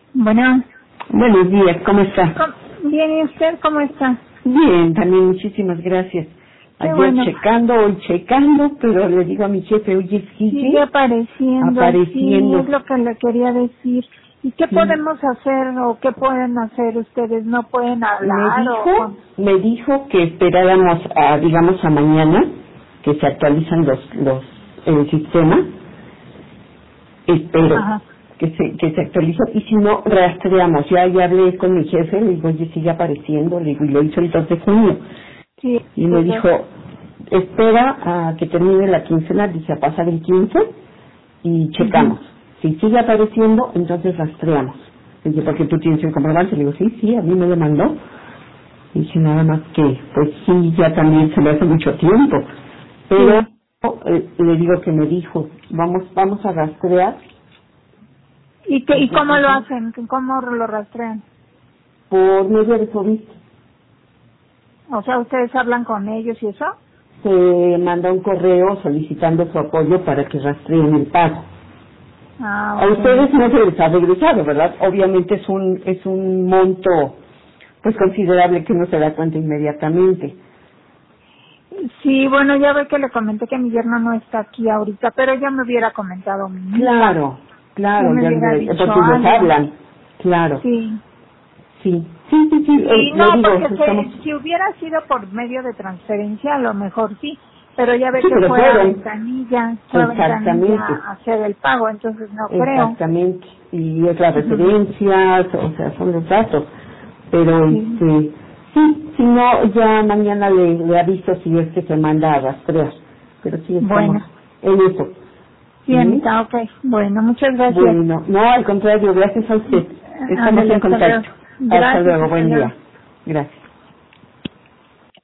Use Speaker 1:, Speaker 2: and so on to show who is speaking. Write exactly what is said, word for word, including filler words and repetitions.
Speaker 1: Bueno.
Speaker 2: Buenos días, ¿cómo está?
Speaker 1: ¿Cómo? Bien, ¿y usted cómo está?
Speaker 2: Bien, también muchísimas gracias.
Speaker 1: Qué
Speaker 2: Ayer
Speaker 1: bueno.
Speaker 2: checando, hoy checando, pero le digo a mi jefe, oye, sigue,
Speaker 1: Sigue apareciendo,
Speaker 2: apareciendo.
Speaker 1: sí, es lo que le quería decir. ¿Y qué
Speaker 2: Sí.
Speaker 1: podemos hacer o qué pueden hacer ustedes? ¿No pueden
Speaker 2: Me
Speaker 1: hablar
Speaker 2: dijo,
Speaker 1: o...?
Speaker 2: me dijo que esperáramos a, digamos, a mañana, que se actualizan los, los, el sistema. Espero
Speaker 1: Ajá.
Speaker 2: que se, que se actualice, y si no, rastreamos. Ya, ya hablé con mi jefe, le digo, oye, sigue apareciendo, le digo, y lo hizo el dos de junio.
Speaker 1: Sí,
Speaker 2: Y me dijo, espera a que termine la quincena, dice, a pasar el quince, y checamos. Uh-huh. Si sigue apareciendo, entonces rastreamos. Dice, porque tú tienes el comprobante. Le digo, sí, sí, a mí me lo mandó. Y dije, nada más que, pues sí, ya también se le hace mucho tiempo. Pero
Speaker 1: sí.
Speaker 2: eh, le digo que me dijo, vamos vamos a rastrear.
Speaker 1: ¿Y, qué, ¿Y cómo lo hacen? ¿Cómo lo rastrean?
Speaker 2: Por medio de COVID.
Speaker 1: O sea, ¿ustedes hablan con ellos y eso?
Speaker 2: Se manda un correo solicitando su apoyo para que rastreen el pago.
Speaker 1: Ah,
Speaker 2: okay. A ustedes no se les ha regresado, ¿verdad? Obviamente es un es un monto pues considerable que uno se da cuenta inmediatamente.
Speaker 1: Sí, bueno, ya ve que le comenté que mi yerno no está aquí ahorita, pero ya me hubiera comentado mi hija.
Speaker 2: Claro, claro,
Speaker 1: ya,
Speaker 2: ya
Speaker 1: ya
Speaker 2: le, porque ellos hablan, claro.
Speaker 1: Sí.
Speaker 2: Sí, sí, sí, sí.
Speaker 1: Sí,
Speaker 2: eh,
Speaker 1: no,
Speaker 2: le digo,
Speaker 1: porque
Speaker 2: estamos...
Speaker 1: se, si hubiera sido por medio de transferencia, a lo mejor sí, pero ya ve
Speaker 2: Sí,
Speaker 1: que
Speaker 2: pero
Speaker 1: fue a
Speaker 2: fueron.
Speaker 1: ventanilla, fue a
Speaker 2: Exactamente.
Speaker 1: ventanilla a hacer el pago, entonces no creo.
Speaker 2: Exactamente. Y es la
Speaker 1: Ujú.
Speaker 2: referencia, o sea, son los datos. Pero,
Speaker 1: Sí.
Speaker 2: este, sí, si no, ya mañana le, le aviso si es que se manda a rastrear. Pero sí estamos
Speaker 1: Bueno,
Speaker 2: en eso.
Speaker 1: bien,
Speaker 2: ¿Sí?
Speaker 1: está ok. Bueno, muchas gracias.
Speaker 2: Bueno, no, al contrario, gracias a usted. Estamos
Speaker 1: Ándale,
Speaker 2: en
Speaker 1: hasta luego.
Speaker 2: contacto. Hasta
Speaker 1: Gracias,
Speaker 2: luego,
Speaker 1: hasta
Speaker 2: buen
Speaker 1: luego.
Speaker 2: día. Gracias.